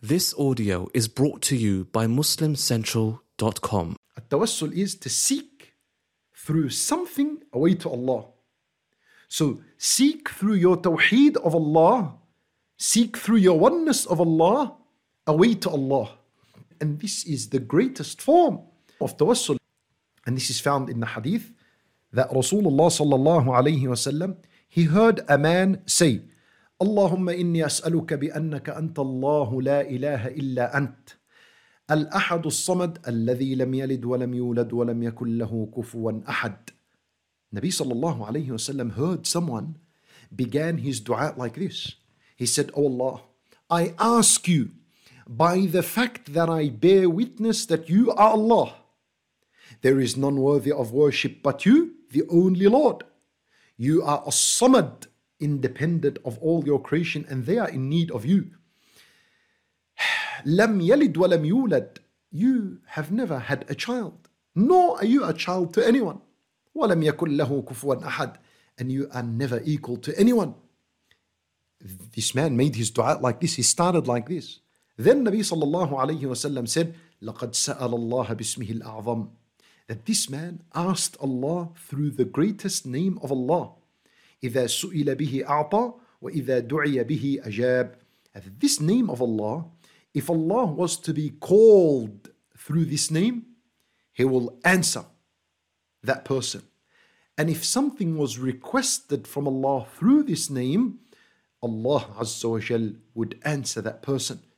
This audio is brought to you by MuslimCentral.com. التوسل is to seek through something away to Allah. So seek through your tawheed of Allah, seek through your oneness of Allah, away to Allah. And this is the greatest form of tawassul. And this is found in the hadith that Rasulullah sallallahu alayhi wasallam, he heard a man say, Allahumma inni as'aluka bi annaka anta Allahu la ilaha illa ant. الأحد الصمد الذي لم يلد ولم يولد ولم يكن له كفوا أحد. Nabi sallallahu alayhi wasallam heard someone began his dua like this. He said, Oh Allah, I ask you by the fact that I bear witness that you are Allah. There is none worthy of worship but you, the only Lord. You are as-Samad, independent of all your creation, and they are in need of you. Lam yalid wa lam yulad. You have never had a child, nor are you a child to anyone. وَلَمْ يَكُنْ لَهُ كُفُوًا أَحَدٍ. And you are never equal to anyone. This man made his dua like this. He started like this. Then Nabi sallallahu alayhi wasallam said, لَقَدْ سَأَلَ اللَّهَ بِاسْمِهِ الْأَعْظَمِ. That this man asked Allah through the greatest name of Allah. إِذَا سُئِلَ بِهِ أَعْطَى وَإِذَا دُعِيَ بِهِ أَجَابَ. This name of Allah, if Allah was to be called through this name, He will answer that person. And if something was requested from Allah through this name, Allah Azza wa Jal would answer that person.